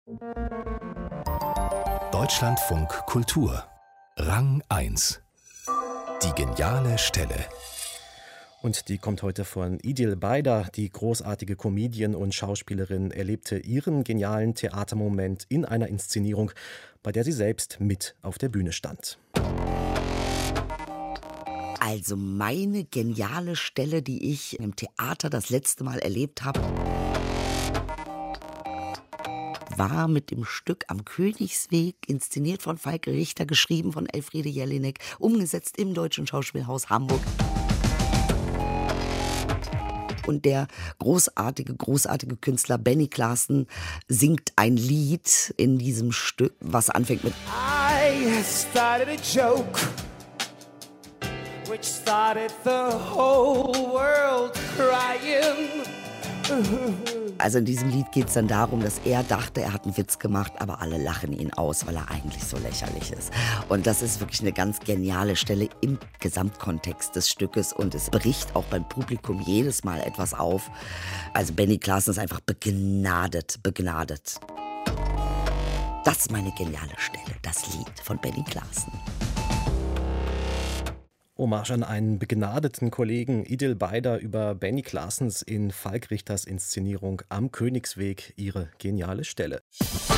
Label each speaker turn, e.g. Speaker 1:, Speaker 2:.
Speaker 1: Deutschlandfunk Kultur Rang 1. Die geniale Stelle.
Speaker 2: Und die kommt heute von Idil Beider. Die großartige Comedian und Schauspielerin erlebte ihren genialen Theatermoment in einer Inszenierung, bei der sie selbst mit auf der Bühne stand.
Speaker 3: Also meine geniale Stelle, die ich im Theater das letzte Mal erlebt habe, war mit dem Stück Am Königsweg, inszeniert von Falk Richter, geschrieben von Elfriede Jelinek, umgesetzt im Deutschen Schauspielhaus Hamburg. Und der großartige Künstler Benny Claassen singt ein Lied in diesem Stück, was anfängt mit
Speaker 4: I started a joke which started the whole world crying.
Speaker 3: Also in diesem Lied geht es dann darum, dass er dachte, er hat einen Witz gemacht, aber alle lachen ihn aus, weil er eigentlich so lächerlich ist. Und das ist wirklich eine ganz geniale Stelle im Gesamtkontext des Stückes und es bricht auch beim Publikum jedes Mal etwas auf. Also Benny Claassen ist einfach begnadet. Das ist meine geniale Stelle, das Lied von Benny Claassen.
Speaker 2: Hommage an einen begnadeten Kollegen Idil Beider über Benny Claassens in Falk Richters Inszenierung Am Königsweg, ihre geniale Stelle.